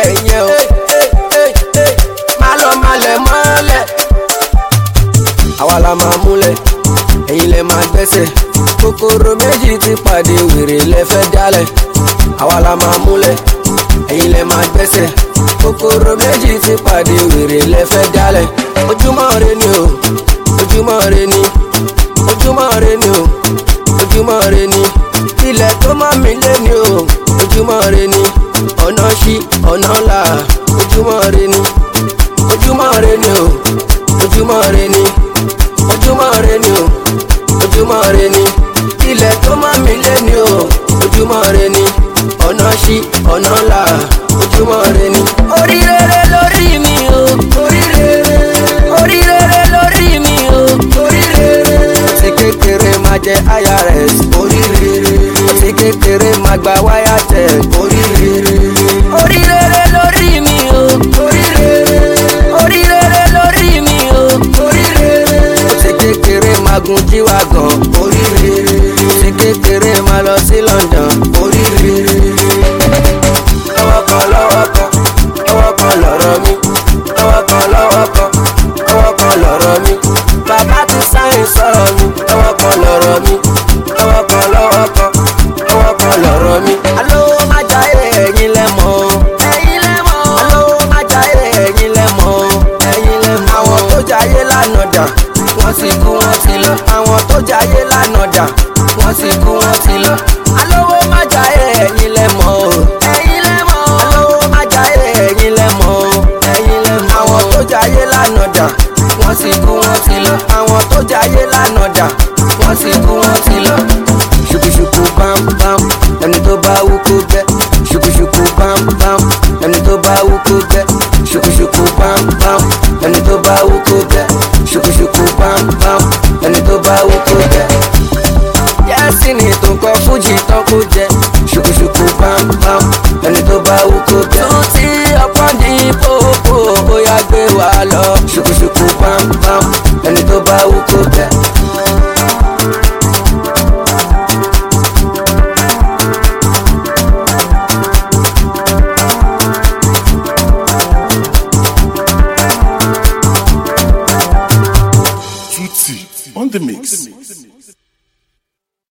yẹn o. Má lọ malẹ̀ mọ́lẹ̀. Àwa la máa múlẹ̀, ẹ̀yin lẹ máa gbẹ́sẹ̀. Kòkòrò méjì ti pàdé wèrè lẹ́fẹ́ dálẹ̀. Àwa la máa múlẹ̀, ẹ̀yin lẹ máa gbẹ́sẹ̀. Kòkòrò méjì ti pàdé wèrè lẹ́fẹ́ dálẹ̀. Ojúmọ́ re ni o, ojúmọ́ re ni, ojúmọ́ re ni o, ojúmọ́ re ni. Ilẹ̀ tó mọ́ mi lé ni o, ojúmọ́ re ni. Ọ̀nà ṣí ọ̀nà là, ojúmọ́ re ni. Ojúmọ́ re ni o, ojúmọ́ re ni. Ojúmọ́ re ni o, ojúmọ́ re ni. Ilẹ̀ tó mọ́ mi lé ni o, ojúmọ́ re ni. Ọ̀nà ṣí ọ̀nà là, ojúmọ́ re ni. Orí rere lórí mi o, orí rere. Orí rere lórí mi o, orí rere. Ti kékeré máa jẹ IRS, orí rere. Ti kékeré máa gba wáyà tẹ, orí rere. Orí rere lórí mi o, orí rere. Orí rere lórí mi o, orí rere. Ti kékeré máa gun jíwá gan, orí rere. Ti kékeré máa lọ sí London, orí rere. Lọ́wọ́ kan lọ́wọ́ kan, lọ́wọ́ kan lọ̀rọ̀ mi. Lọ́wọ́ kan lọ́wọ́ kan, lọ́wọ́ kan lọ̀rọ̀ mi. Bàbá ti sáyìn sọ̀rọ̀ mi. Lọ́wọ́ kan lọ̀rọ̀ mi. Lọ́wọ́ kan lọ́wọ́ kan, lọ́wọ́ kan lọ̀rọ̀ mi. Alówó má jayé ẹ̀yin lẹ mọ̀ o. Ẹ̀yin lẹ mọ̀ o. Alówó má jayé ẹ̀yin lẹ mọ̀ o. Ẹ̀yin lẹ mọ̀ o. Àwọn tó jayé lánàá dà, wọ́n sì kú wọ́n ti lọ. Àwọn tó jayé lánàá dà, wọ́n sì kú wọ́n ti lọ. Alówó má jayé ẹ̀yin lẹ mọ̀ o. Ẹ̀yin lẹ mọ̀ o. Alówó má jayé ẹ̀yin lẹ mọ̀ o. Ẹ̀yin lẹ mọ̀ o. Àwọn tó jayé lánàá dà, wọ́n sì kú wọ́n ti lọ. Àwọn tó jayé lánàá dà, wọ́n sì kú wọ́n ti lọ. Ṣùkùṣùkù bam bam, ẹni tó bá wú kó jẹ́. Ṣùkùṣùkù bam bam, ẹni tó bá wú kó jẹ́. Ṣùkùṣùkù bam bam, ẹni tó bá wú kó jẹ́. Ṣùkùṣùkù bam bam, ẹni tó bá wú kó jẹ́. Yẹ́sì ni tó kọ fújì tán kó jẹ. Ṣùkùṣùkù bam bam, ẹni tó bá wú kó jẹ. Tún tí ọpọ́n ní pópó, bóyá gbé wa lọ. Ṣùkùṣùkù bam bam, ẹni tó bá wú kó jẹ. Tutti on the mix.